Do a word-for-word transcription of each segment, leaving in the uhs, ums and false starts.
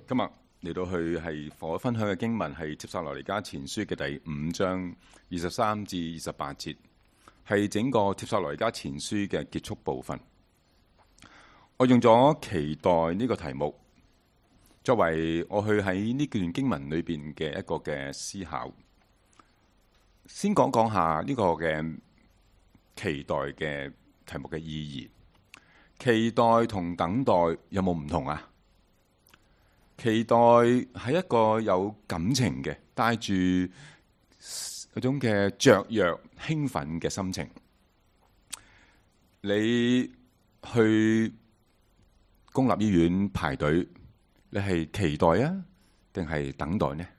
今日嚟到去係我分享嘅經文係帖撒羅尼迦前書嘅第五章二十三至二十八節，係整個帖撒羅尼迦前書嘅結束部分。我用咗期待呢個題目作為我去喺呢段經文裏邊嘅一個嘅思考。先講講下呢個嘅期待嘅題目嘅意義。期待同等待有冇唔同啊？期待係一個有感情嘅，帶住嗰種嘅雀躍、興奮嘅心情。你去公立醫院排隊，你係期待啊，定係等待呢？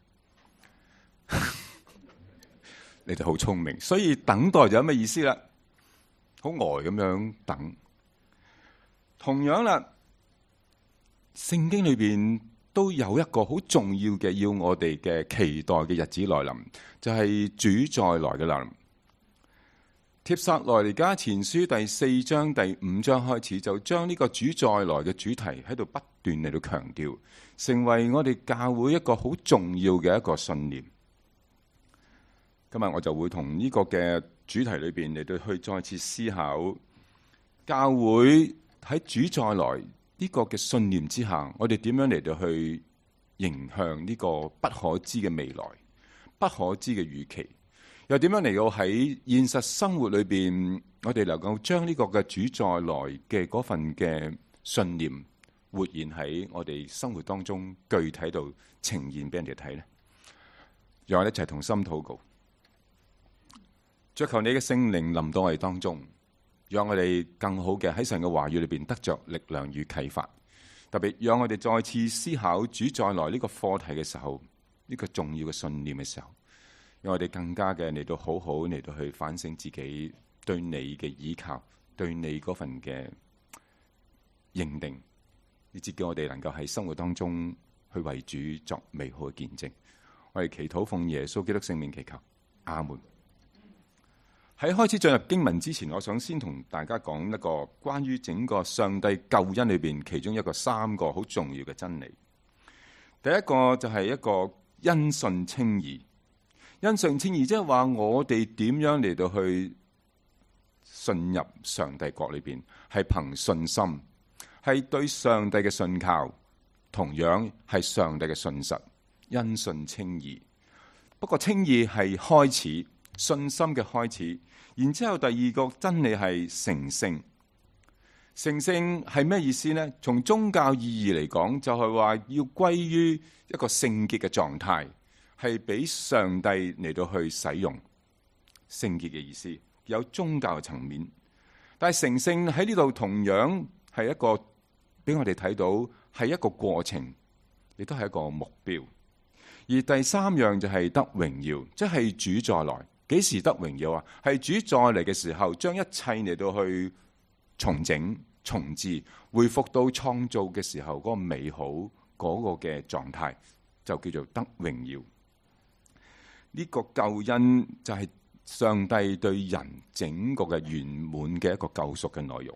你哋好聰明，所以等待就有咩意思啦？好呆咁樣等。同樣啦，聖經裏邊都有一個好重要嘅，要我哋嘅期待嘅日子來臨，就係、是、主再來嘅來臨。帖撒羅尼迦前書第四章第五章開始，就將呢個主再來嘅主題喺度不斷嚟到強調，成為我哋教會一個好重要嘅一個信念。今日我就會同呢個嘅主題裏邊嚟到去再次思考，教會喺主再來呢個嘅信念之下，我哋點樣嚟到去迎向呢個不可知嘅未來、不可知嘅預期，又點樣嚟到喺現實生活裏邊，我哋能夠將呢個嘅主再來嘅嗰份嘅信念活現喺我哋生活當中，具體度呈現俾人哋睇呢？讓我哋一齊同心禱告，祈求你嘅聖靈臨到我哋當中，讓我哋更好嘅喺神嘅話語裏邊得着力量與啟發。特別讓我哋再次思考主再來呢個課題嘅時候，呢個重要嘅信念嘅時候，讓我哋更加嘅嚟到好好嚟到去反省自己對你嘅依靠，對你嗰份嘅認定，以至叫我哋能夠喺生活當中去為主作美好嘅見證。我哋祈禱奉耶穌基督聖名祈求，阿門。喺開始進入經文之前，我想先同大家講一個關於整個上帝救恩裏邊其中一個三個好重要嘅真理。第一個就係一個因信稱義，因信稱義即係話我哋點樣嚟到去進入上帝國裏邊，係憑信心，係對上帝嘅信靠，同樣係上帝嘅信實，因信稱義。不過稱義係開始，信心嘅開始。然之後第二個真理係成聖，成聖係咩意思呢？從宗教意義嚟講，就係話要歸於一個聖潔嘅狀態，係俾上帝嚟到去使用。聖潔嘅意思有宗教嘅層面，但係成聖喺呢度同樣係一個俾我哋睇到係一個過程，亦都係一個目標。而第三樣就係得榮耀，即係主再來。幾時得榮耀啊？係主再嚟嘅時候，將一切嚟到去重整、重置、恢復到創造嘅時候嗰個美好嗰個嘅狀態，就叫做得榮耀。呢個救恩就係上帝對人整個嘅圓滿嘅一個救贖嘅內容。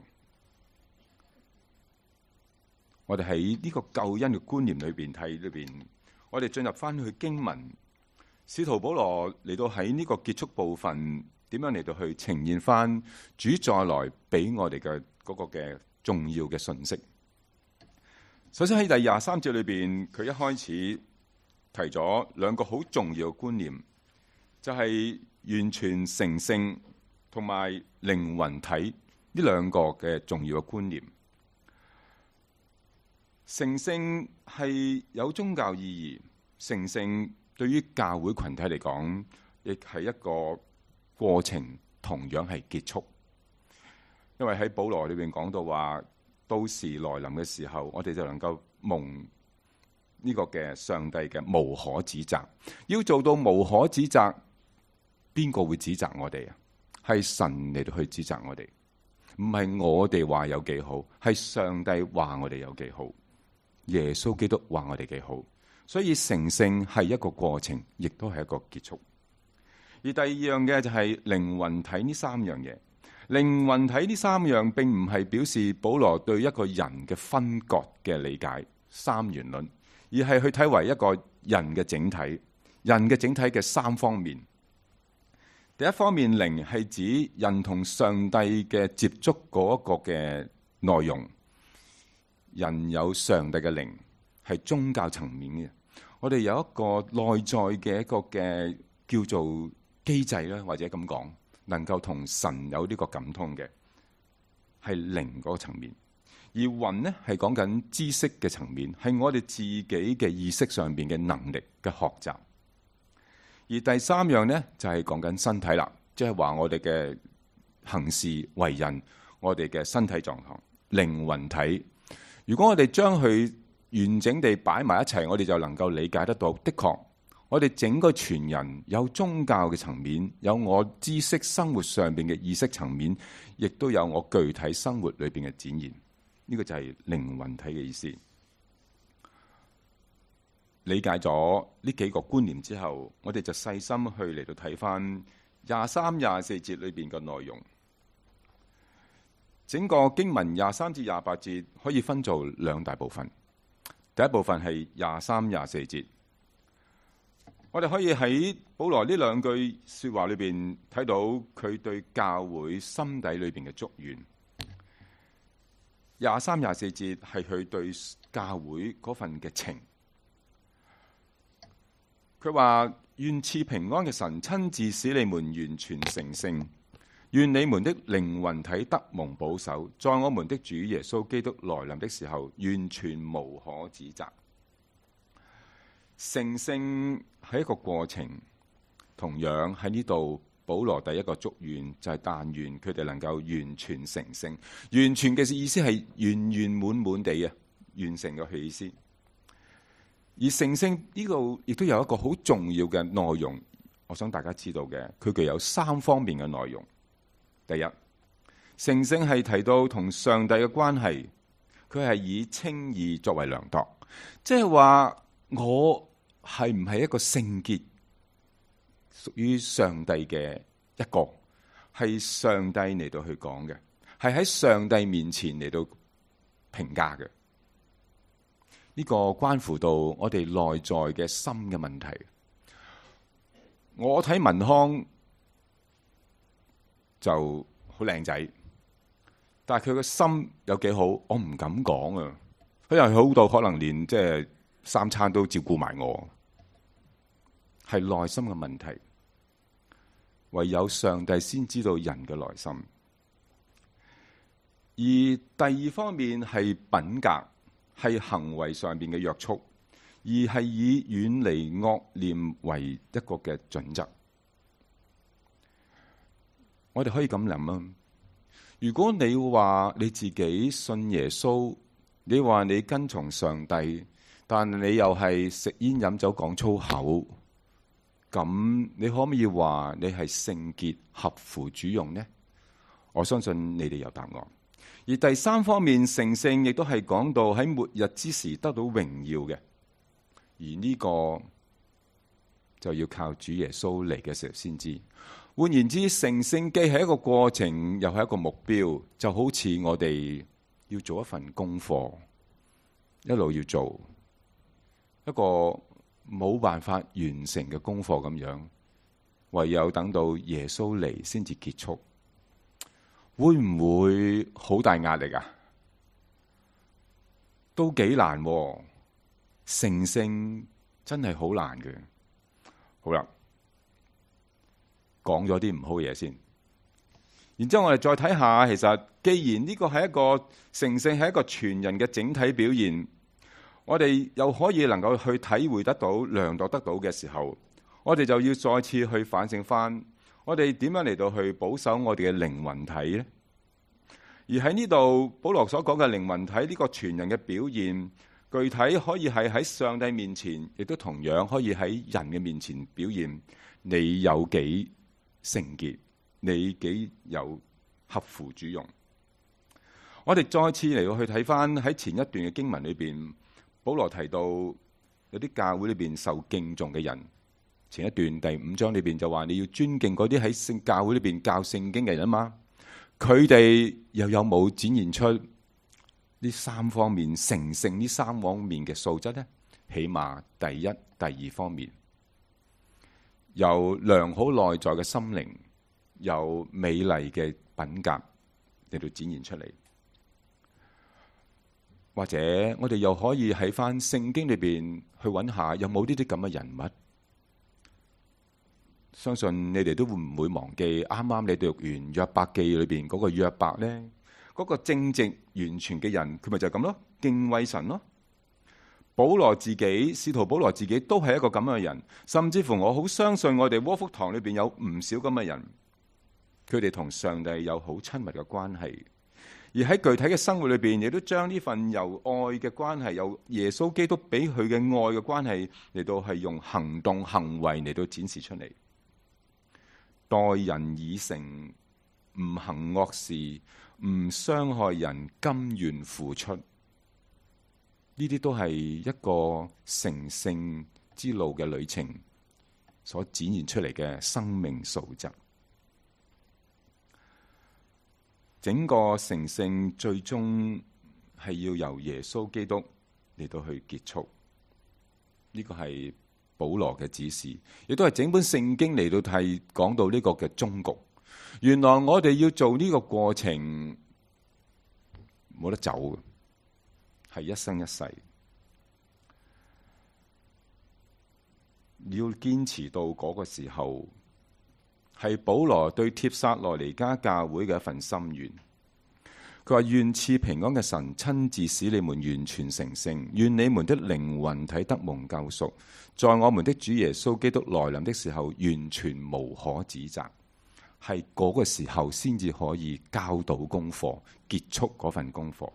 我哋喺呢個救恩嘅觀念裏邊睇裏邊，我哋進入翻去經文。使徒保羅嚟到喺呢個結束部分，點樣嚟到去呈現翻主再來俾我哋嘅嗰個嘅重要嘅信息。首先喺第廿三節裏邊，佢一開始提咗兩個好重要嘅觀念，就係完全成聖同埋靈魂體呢兩個嘅重要嘅觀念。成聖係有宗教意義，成聖對於教會群體嚟講，亦係一個過程，同樣係結束。因為喺保羅裏邊講到話，到時來臨嘅時候，我哋就能夠蒙呢個嘅上帝嘅無可指責。要做到無可指責，邊個會指責我哋啊？係神嚟到去指責我哋，唔係我哋話有幾好，係上帝話我哋有幾好，耶穌基督話我哋幾好。所以成聖係一個過程，亦都係一個結束。而第二樣嘅就係靈魂體呢三樣嘢。靈魂體呢三樣並唔係表示保羅對一個人嘅分割嘅理解， 三元論，而係去睇為一個人嘅整體，人嘅整體嘅三方面。第一方面，靈係指人同上帝嘅接觸嗰一個嘅內容。人有上帝嘅靈，係宗教層面嘅。我哋有一個內在嘅一個嘅叫做機制啦，或者咁講，能夠同神有呢個感通嘅，係靈嗰個層面。而魂呢，係講緊知識嘅層面，係我哋自己嘅意識上邊嘅能力嘅學習。而第三樣呢，就係講緊身體啦，即係話我哋嘅行事為人，我哋嘅身體狀況、靈魂體。如果我哋將佢完整地擺埋一齊，我哋就能夠理解得到。的確，我哋整個全人有宗教嘅層面，有我知識生活上邊嘅意識層面，亦都有我具體生活裏邊嘅展現。呢個就係靈魂體嘅意思。理解咗呢幾個觀念之後，我哋就細心去嚟到睇翻廿三、廿四節裏邊嘅內容。整個經文廿三至廿八節可以分做兩大部分。第一部分係廿三、廿四節，我哋可以喺保羅呢兩句說話裏邊睇到佢對教會心底裏邊嘅祝願。廿三、廿四節係佢對教會嗰份嘅情。佢話，願賜平安嘅神親自使你們完全成聖，願你們的靈魂體得蒙保守，在我們的主耶穌基督來臨的時候，完全無可指責。成聖係一個過程，同樣喺呢度保羅第一個祝願就係但願佢哋能夠完全成聖。完全嘅意思係圓圓滿滿地啊，完成嘅意思。而成聖呢度亦都有一個好重要嘅內容，我想大家知道嘅，佢具有三方面嘅內容。第一，成聖係提到同上帝嘅關係，佢係以稱義作為量度，即係話我係唔係一個聖潔，屬於上帝嘅一個，係上帝嚟到去講嘅，係喺上帝面前嚟到評價嘅。呢個關乎到我哋內在嘅心嘅問題。我睇文康就好靚仔，但係佢個心有幾好，我唔敢講啊。佢又好到可能連即係三餐都照顧埋我，係內心嘅問題。唯有上帝先知道人嘅內心。而第二方面係品格。係行為上邊嘅約束，而係以遠離惡念為一個嘅準則。我哋可以咁諗啊，如果你話你自己信耶穌，你話你跟從上帝，但你又係食煙飲酒講粗口，咁你可唔可以話你係聖潔合乎主用呢？我相信你哋有答案。而第三方面，成聖亦都係講到喺末日之時得到榮耀嘅，而呢個就要靠主耶穌嚟嘅時候先知。換言之，成聖既係一個過程，又係一個目標，就好似我哋要做一份功課，一路要做一個冇辦法完成嘅功課咁樣，唯有等到耶穌嚟先至結束。會唔會好大壓力啊？都幾難喎，成聖真係好難嘅。好啦，講咗啲唔好嘢先，然之後我哋再睇下，其實既然呢個係一個成聖係一個全人嘅整體表現，我哋又可以能夠去體會得到、量度得到嘅時候，我哋就要再次去反省翻。我哋點樣嚟到去保守我哋嘅靈魂體呢？而喺呢度，保羅所講嘅靈魂體呢個全人嘅表現，具體可以係喺上帝面前，亦都同樣可以喺人嘅面前表現。你有幾聖潔？你幾有合乎主用？我哋再次嚟到去睇翻喺前一段嘅經文裏邊，保羅提到有啲教會裏邊受敬重嘅人。前一段第五章裏邊就話你要尊敬嗰啲喺聖教會裏邊教聖經嘅人啊嘛，佢哋又有冇展現出呢呢三方面成聖呢三方面嘅素質呢？起碼第一、第二方面有良好內在嘅心靈，有美麗嘅品格嚟到展現出嚟。或者我哋又可以喺翻聖經裏邊去揾下有冇呢啲咁嘅人物。相信你哋都會唔會忘記啱啱你哋讀完約伯記裏邊嗰個約伯呢？嗰個正直完全嘅人，佢咪就係咁咯，敬畏神咯。保羅自己，使徒保羅自己都係一個咁樣嘅人，甚至乎我好相信我哋窩福堂裏邊有唔少咁嘅人，佢哋同上帝有好親密嘅關係。而喺具體嘅生活裏邊，亦都將呢份由愛嘅關係，由耶穌基督俾佢嘅愛嘅關係嚟到係用行動行為嚟到展示出嚟，待人以誠，唔行惡事，唔傷害人，甘願付出，呢啲都係一個成聖之路嘅旅程所展現出嚟嘅生命素質。整個成聖最終係要由耶穌基督嚟到去結束，呢個係保羅嘅指示，亦都係整本聖經嚟到係講到呢個嘅終局。原來我哋要做呢個過程冇得走嘅，係一生一世，要堅持到嗰個時候。係保羅對帖撒羅尼迦教會嘅一份心願。佢話，願賜平安嘅神親自使你們完全成聖，願你們的靈魂體得蒙救贖，在我們的主耶穌基督來臨的時候完全無可指責。係嗰個時候先至可以交到功課，結束嗰份功課。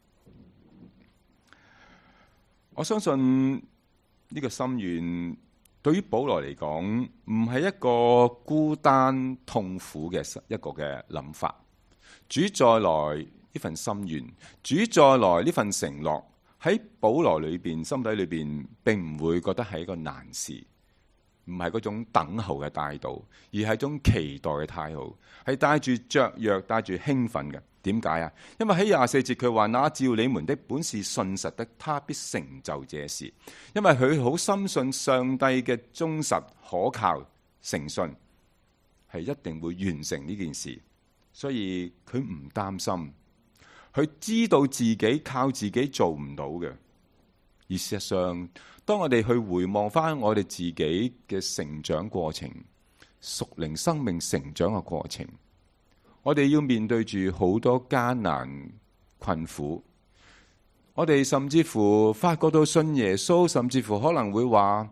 我相信呢個心願對於保羅嚟講，唔係一個孤單痛苦嘅一個嘅諗法。主再來呢份心願，主再來呢份承諾，喺保羅裏邊心底裏邊，並唔會覺得係一個難事，唔係嗰種等候嘅態度，而係一種期待嘅態度，係帶住雀躍、帶住興奮嘅。點解啊？因為喺廿四節佢話：那召你們的本是信實的，他必成就這事。因為佢好深信上帝嘅忠實、可靠、誠信，係一定會完成呢件事，所以佢唔擔心。佢知道自己靠自己做唔到嘅，而事實上，當我哋去回望翻我哋自己嘅成長過程、屬靈生命成長嘅過程，我哋要面對住好多艱難困苦，我哋甚至乎發覺到信耶穌，甚至乎可能會話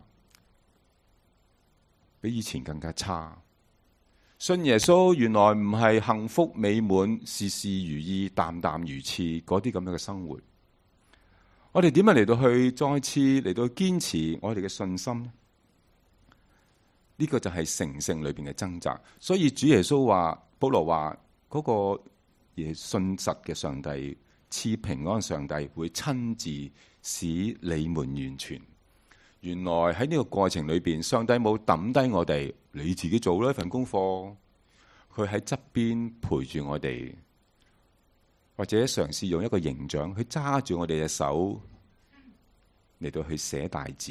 比以前更加差。信耶穌原來唔係幸福美滿、事事如意、淡淡如此嗰啲咁樣嘅生活。我哋點樣嚟到去再次嚟到堅持我哋嘅信心呢？呢個就係成聖裏邊嘅掙扎。所以主耶穌話，保羅話嗰個嘢信實嘅上帝賜平安，上帝會親自使你們完全。原來喺呢個過程裏邊，上帝冇抌低我哋，你自己做啦一份功課。佢喺側邊陪住我哋，或者嘗試用一個形象去揸住我哋嘅手嚟到去寫大字。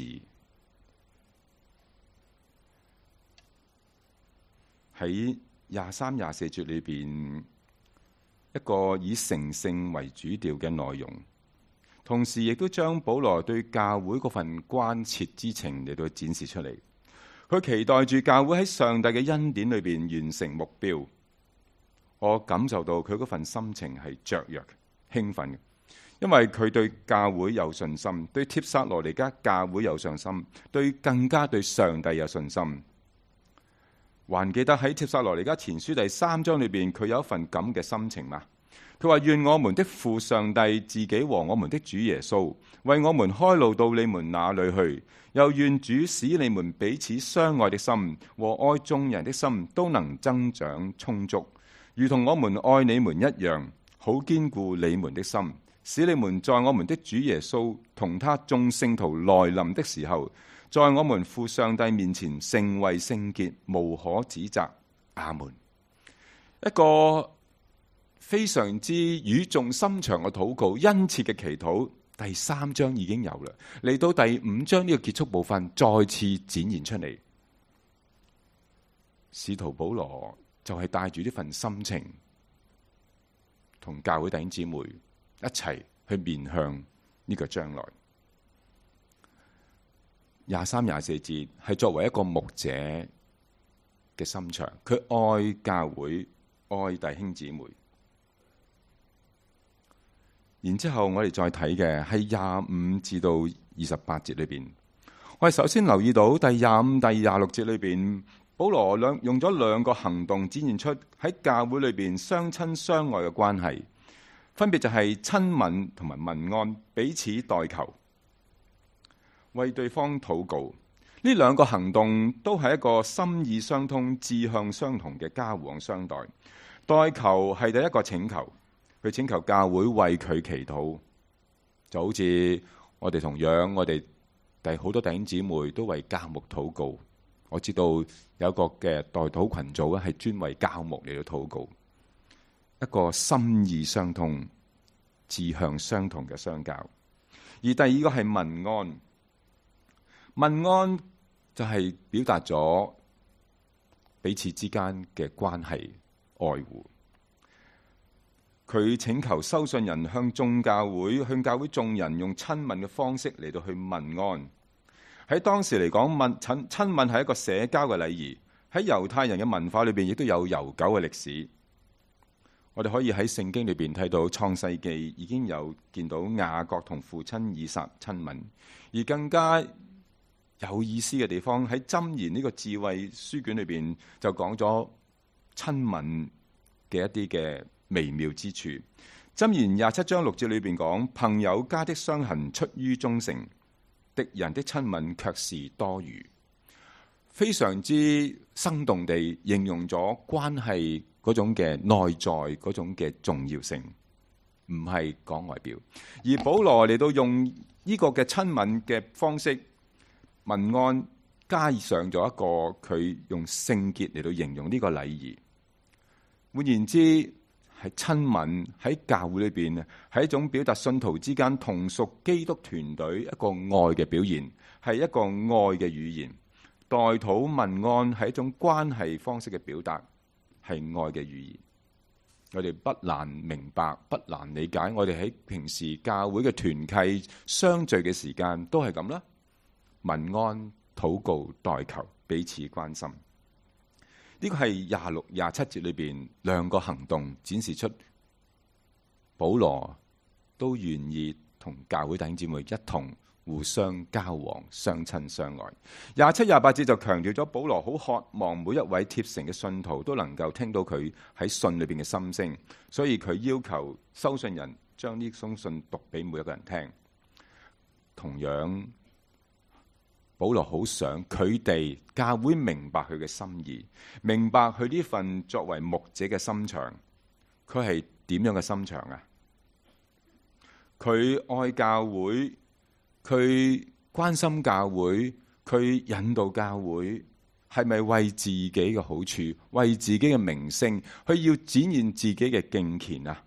喺廿三、廿四節裏邊，一個以成聖為主調嘅內容，同時亦都將保羅對教會嗰份關切之情嚟到展示出嚟。佢期待住教會喺上帝嘅恩典裏邊完成目標。我感受到佢嗰份心情係雀躍、興奮嘅，因為佢對教會有信心，對帖撒羅尼迦教會有信心，對更加對上帝有信心。還記得喺帖撒羅尼迦前書第三章裏邊，佢有一份咁嘅心情嘛？佢話，願我們的父上帝自己和我們的主耶穌為我們開路到你們那裏去，又願主使你們彼此相愛的心和愛眾人的心都能增長充足，如同我們愛你們一樣，好堅固你們的心，使你們在我們的主耶穌同他眾聖徒來臨的時候，在我們父上帝面前成為聖潔，無可指責。阿門。一個非常之語重心長嘅禱告，殷切嘅祈禱。第三章已經有啦，嚟到第五章呢個結束部分，再次展現出嚟。使徒保羅就係帶住呢份心情，同教會弟兄姊妹一齊去面向呢個將來。廿三、廿四節係作為一個牧者嘅心腸，佢愛教會，愛弟兄姊妹。然之後我哋再睇嘅係廿五至到二十八節裏邊，我哋首先留意到第廿五、第廿六節裏邊，保羅兩用咗兩個行動展現出喺教會裏邊相親相愛嘅關係，分別就係親吻同埋問安，彼此代求，為對方禱告。呢兩個行動都係一個心意相通、志向相同嘅交往相待。代求係第一個請求。佢請求教會為佢祈禱，就好似我哋同樣，我哋第好多弟兄姊妹都為教牧禱告。我知道有一個嘅代禱群組咧，係專為教牧嚟到禱告，一個心意相通、志向相同嘅相交。而第二個係問安，問安就係表達咗彼此之間嘅關係、愛護。佢請求收信人向眾教會、向教會眾人用親吻嘅方式嚟到去問安。喺當時嚟講，問親親吻係一個社交嘅禮儀。喺猶太人嘅文化裏邊，亦都有悠久嘅歷史。我哋可以喺聖經裏邊睇到創世記已經有見到雅各同父親以撒親吻，而更加有意思嘅地方喺箴言呢個智慧書卷裏邊就講咗親吻嘅一啲嘅微妙之處。箴言廿七章六節裏邊講，朋友家的傷痕出於忠誠，敵人的親吻卻是多餘。非常之生動地形容咗關係嗰種嘅內在嗰種嘅重要性，唔係講外表。而保羅嚟到用呢個嘅親吻嘅方式問安，加上咗一個佢用聖潔嚟到形容呢個禮儀。換言之，係親吻喺教會裏邊係一種表達信徒之間同屬基督團隊一個愛嘅表現，係一個愛嘅語言。代禱問安係一種關係方式嘅表達，係愛嘅語言。我哋不難明白，不難理解。我哋喺平時教會嘅團契相聚嘅時間都係咁啦，問安、禱告、代求，彼此關心。呢個係廿六、廿七節裏邊兩個行動展示出保羅都願意同教會弟兄姊妹一同互相交往、相親相愛。廿七、廿八節就強調咗保羅好渴望每一位貼城嘅信徒都能夠聽到佢喺信裏邊嘅心聲，所以佢要求收信人將呢封信讀俾每一個人聽。同樣，保羅好想佢哋教會明白佢嘅心意，明白佢呢份作為牧者嘅心腸。佢係點樣嘅心腸啊？佢愛教會，佢關心教會，佢引導教會，係咪為自己嘅好處，為自己嘅名聲，佢要展現自己嘅敬虔啊？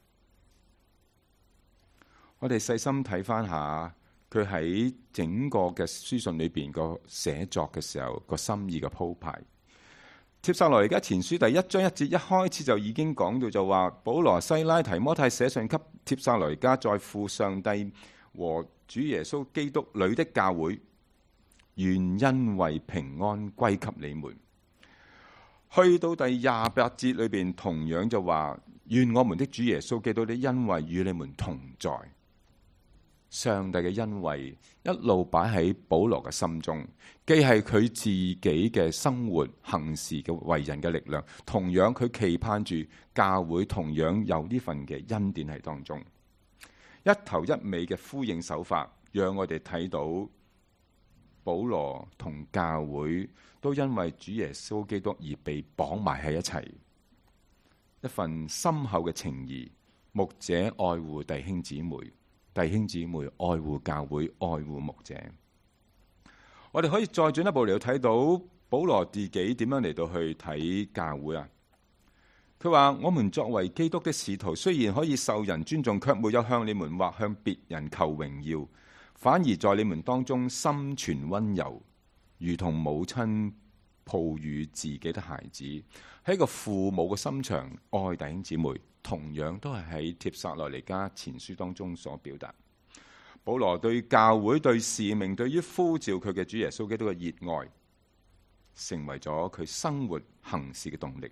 我哋細心睇翻下。佢喺整個嘅書信裏邊個寫作嘅時候，個心意嘅鋪排。帖撒羅尼迦前書第一章一節一開始就已經講到，就話保羅、西拉、提摩太寫信給帖撒羅尼迦在父上帝和主耶穌基督裏的教會，願恩惠平安歸給你們。去到第廿八節裏邊，同樣就話願我們的主耶穌基督的恩惠與你們同在。上帝嘅恩惠一路擺喺保羅嘅心中，既係佢自己嘅生活行事嘅為人嘅力量，同樣佢期盼住教會同樣有呢份嘅恩典喺當中，一頭一尾嘅呼應手法，讓我哋睇到保羅同教會都因為主耶穌基督而被綁埋喺一齊，一份深厚嘅情誼。牧者愛護弟兄姊妹，弟兄姊妹愛護教會，愛護牧者。我哋可以再進一步嚟到睇到保羅自己點樣嚟到去睇教會啊？ 佢話：我們作為基督的使徒，雖然可以受人尊重，卻沒有向你們或向別人求榮耀，反而在你們當中心存溫柔，如同母親抱乳自己的孩子，喺一個父母嘅心腸愛弟兄姊妹，同樣都係喺帖撒羅尼迦前書當中所表達。保羅對教會、對使命、對於呼召佢嘅主耶穌基督嘅熱愛，成為咗佢生活行事嘅動力。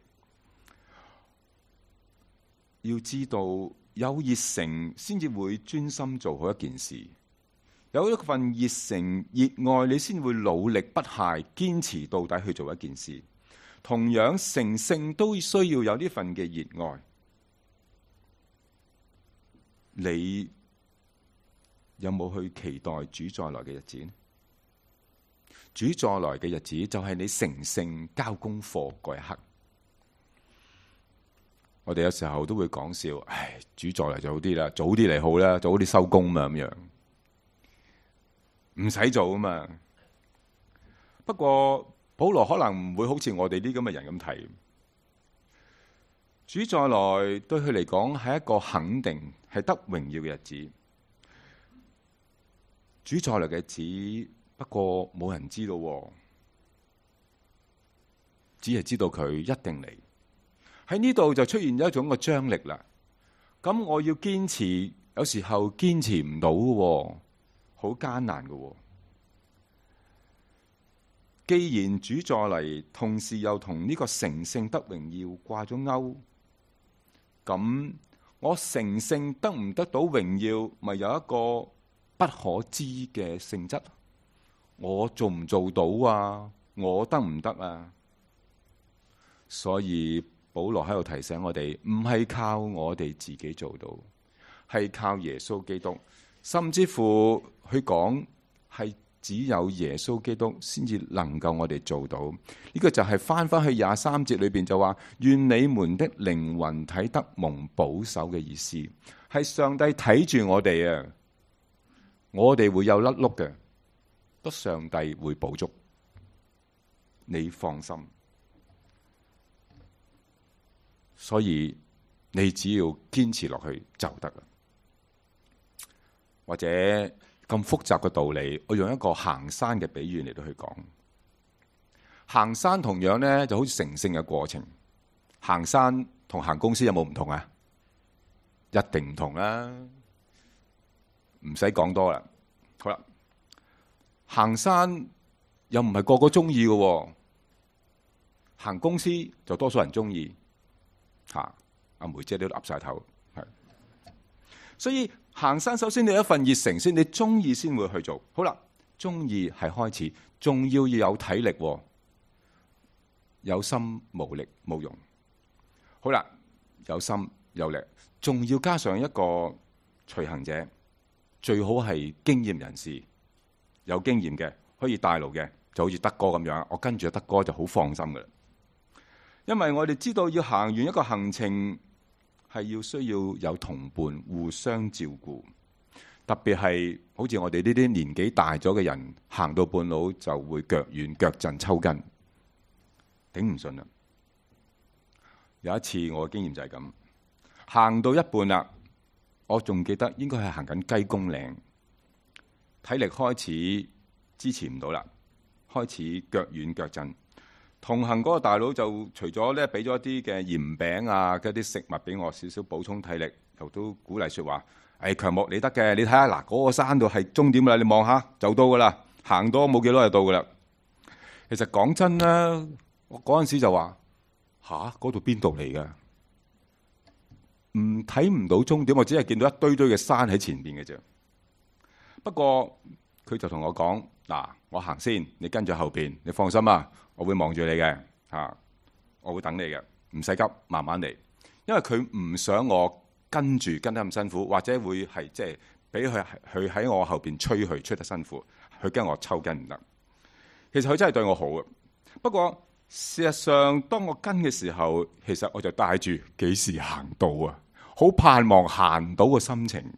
要知道有熱誠先至會專心做好一件事，有一份熱誠熱愛，你先會努力不懈堅持到底去做一件事。同樣成聖都需要有呢份嘅熱愛。你有冇去期待主再來嘅日子呢？主再來嘅日子就係你成聖交功課嗰一刻。我哋有時候都會講笑，唉，主再嚟就好啲啦，早啲嚟好啦，早啲收工嘛，咁樣唔使做啊嘛。不過保羅可能唔會好似我哋呢咁嘅人咁睇，主再來對佢嚟講係一個肯定，係得榮耀嘅日子。主再來嘅日子，不過冇人知道，只係知道佢一定嚟。喺呢度就出現一種個張力啦。咁我要堅持，有時候堅持唔到嘅，好艱難嘅。既然主再嚟，同時又同呢個成聖得榮耀掛咗鈎，咁我成聖得唔得到榮耀，咪有一個不可知嘅性質？我做唔做到啊？我得唔得啊？所以保羅喺度提醒我哋，唔係靠我哋自己做到，係靠耶穌基督。甚至乎佢講係只有耶穌基督先至能夠我哋做到。呢個就係翻翻去廿三節裏邊就話，願你們的靈魂體得蒙保守嘅意思，係上帝睇住我哋啊，我哋會有甩碌嘅，不上帝會補足，你放心。所以你只要堅持落去就得啦。或者咁複雜嘅道理，我用一個行山嘅比喻嚟到去講。行山同樣呢就好似成聖嘅過程。行山同行公司有冇唔同啊？一定唔同啦，唔使講多啦。好啦，行山又唔係個個中意嘅，行公司就多數人中意。吓，阿梅姐都岌晒頭，係。所以行山首先你有一份熱誠先，你中意先會去做。好啦，中意係開始，仲要要有體力，有心無力冇用。好啦，有心有力，仲要加上一個隨行者，最好係經驗人士，有經驗嘅，可以帶路嘅，就好似德哥咁樣，我跟住德哥就好放心噶啦。因為我哋知道要行完一個行程係要需要有同伴互相照顧，特別係好似我哋呢啲年紀大咗嘅人，行到半路就會腳軟腳震抽筋，頂唔順啦。有一次我嘅經驗就係咁，行到一半啦，我仲記得應該係行緊雞公嶺，體力開始支持唔到啦，開始腳軟腳震。同行嗰個大佬就除咗咧俾咗一啲嘅鹽餅啊，嗰啲食物俾我少少補充體力，又都鼓勵說話。誒，強木你得嘅，你睇下嗱，嗰個山度係終點啦，你望下就到噶啦，行多冇幾多就到噶啦。其實講真啦，我嗰陣時就話吓，嗰度邊度嚟噶？唔睇唔到終點，我只係見到一堆堆嘅山喺前邊嘅啫。不過佢就同我講嗱，我行先，你跟住後邊，你放心啊。我會望住你嘅，吓，我會等你嘅，唔使急，慢慢嚟。因為佢唔想我跟住跟得咁辛苦，或者會係即係俾佢佢喺我後邊催佢催得辛苦，佢驚我抽筋唔得。其實佢真係對我好啊。不過事實上，當我跟嘅時候，其實我就帶住幾時行到啊，好盼望行到嘅心情。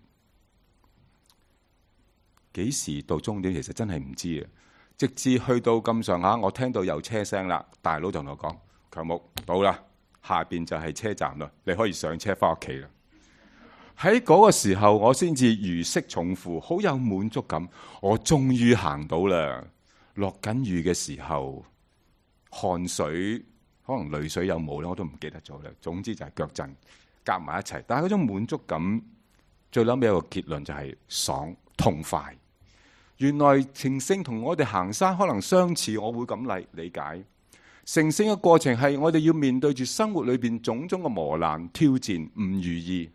幾時到終點，其實真係唔知啊。直至去到咁上下，我聽到有車聲啦，大佬就同我講：強木到啦， 下邊就係車站啦，你可以上車翻屋企啦。喺嗰個時候，我先至如釋重負，好有滿足感。我終於行到啦。落緊雨嘅時候，汗水可能淚水有冇咧，我都唔記得咗啦。總之就係腳震夾埋一齊，但係嗰種滿足感，最後尾有個結論就係爽痛快。原來成聖同我哋行山可能相似，我會咁理理解。成聖嘅過程係我哋要面對住生活裏邊種種嘅磨難、挑戰、唔如意。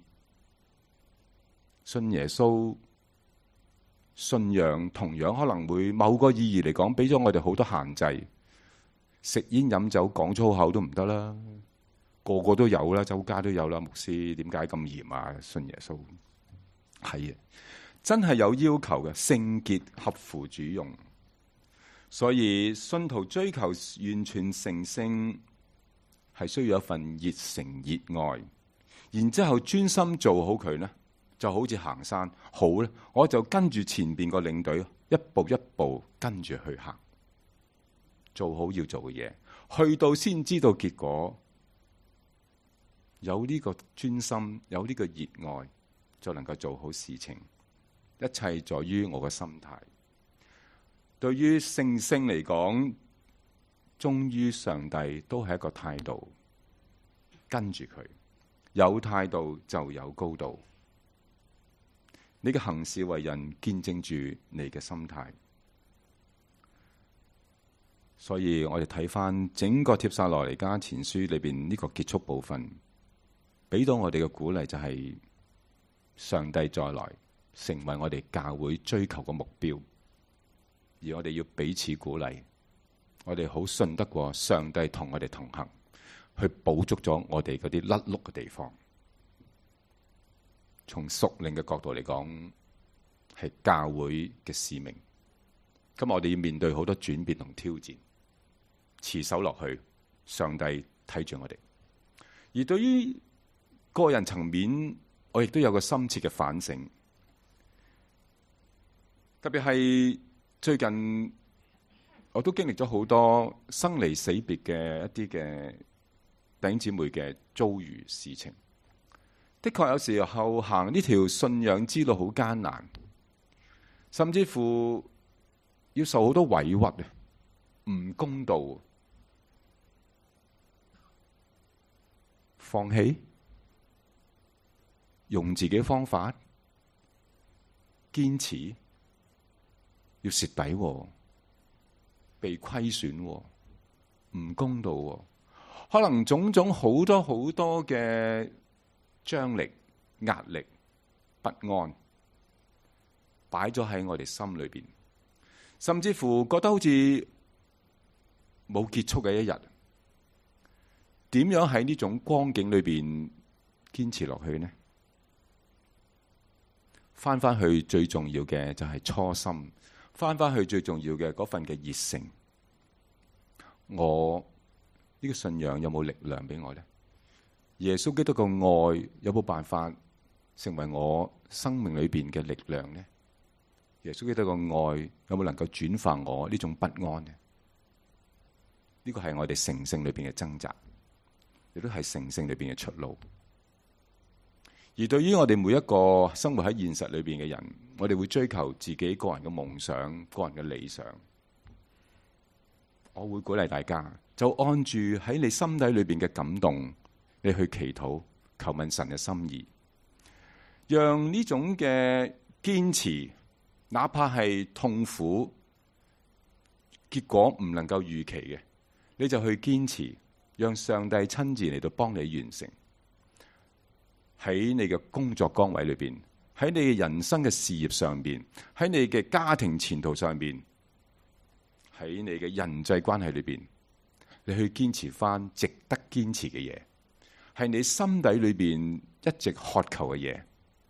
信耶穌信仰同樣可能會某個意義嚟講，俾咗我哋好多限制。食煙飲酒講粗口都唔得啦，個個都有啦，周家都有啦。牧師點解咁嚴啊？信耶穌係啊，真係有要求嘅，聖潔合乎主用。所以信徒追求完全成聖，係需要一份熱誠熱愛，然之後專心做好佢呢，就好似行山好咧，我就跟住前邊個領隊一步一步跟住去行，做好要做嘅嘢，去到先知道結果。有呢個專心，有呢個熱愛，就能夠做好事情。一切在於我嘅心態。對於成聖嚟講，忠於上帝都係一個態度，跟住佢，有態度就有高度。你嘅行事為人見證住你嘅心態。所以我哋睇翻整個帖撒羅尼迦前書裏邊呢個結束部分，俾到我哋嘅鼓勵就係上帝再來成為我哋教會追求嘅目標。而我哋要彼此鼓勵，我哋好信得過上帝同我哋同行，去補足咗我哋嗰啲甩碌嘅地方。從屬靈嘅角度嚟講，係教會嘅使命。今日我哋要面對好多轉變同挑戰，持守落去，上帝睇住我哋。而對於個人層面，我亦都有個深切嘅反省，特別係最近我都經歷咗好多生離死別嘅一啲嘅弟兄姊妹嘅遭遇事情。的確有時候行呢條信仰之路好艱難，甚至乎要受好多委屈啊，唔公道，放棄，用自己方法，堅持。要蝕底，被虧損，唔公道，可能種種好多好多嘅張力、壓力、不安，擺咗喺我哋心裏邊，甚至乎覺得好似冇結束嘅一日。點樣喺呢種光景裏邊堅持落去呢？翻翻去最重要嘅就係初心。翻翻去最重要嘅嗰份嘅熱誠，我呢個信仰有冇力量俾我呢？耶穌基督嘅愛有冇辦法成為我生命裏邊嘅力量呢？耶穌基督嘅愛有冇能夠轉化我呢種不安呢？呢個係我哋成聖裏邊嘅掙扎，亦都係成聖裏邊嘅出路。而對於我哋每一個生活喺現實裏邊嘅人，我哋會追求自己個人嘅夢想、個人嘅理想。我會鼓勵大家，就按住喺你心底裏邊嘅感動，你去祈禱，求問神嘅心意，讓呢種嘅堅持，哪怕係痛苦，結果唔能夠預期嘅，你就去堅持，讓上帝親自嚟到幫你完成。喺你嘅工作崗位裏邊，喺你嘅人生嘅事業上邊，喺你嘅家庭前途上邊，喺你嘅人際關係裏邊，你去堅持翻值得堅持嘅嘢，係你心底裏邊一直渴求嘅嘢。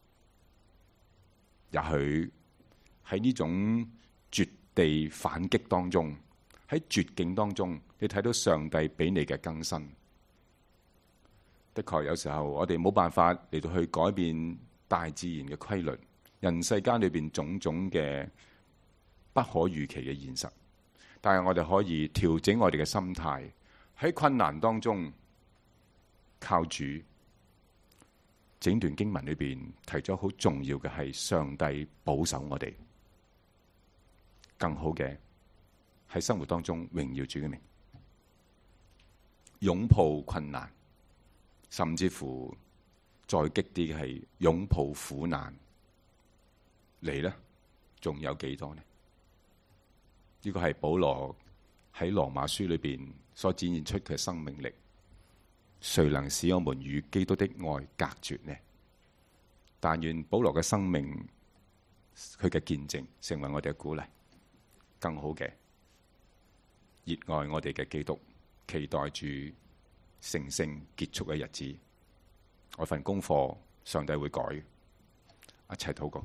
也許喺呢種絕地反擊當中，喺絕境當中，你睇到上帝俾你嘅更新。的確有時候我哋冇辦法嚟到去改變大自然嘅規律，人世間裏邊種種嘅不可預期嘅現實，但係我哋可以調整我哋嘅心態，喺困難當中靠主。整段經文裏邊提咗好重要嘅係上帝保守我哋，更好嘅喺生活當中榮耀主嘅名，擁抱困難，甚至乎再激啲嘅係擁抱苦難。你呢？仲有幾多呢？呢個係保羅喺羅馬書裏邊所展現出佢嘅生命力。誰能使我們與基督的愛隔絕呢？但願保羅嘅生命，佢嘅見證成為我哋嘅鼓勵，更好嘅熱愛我哋嘅基督，期待住成聖結束嘅日子。我份功課上帝會改，一齊禱告。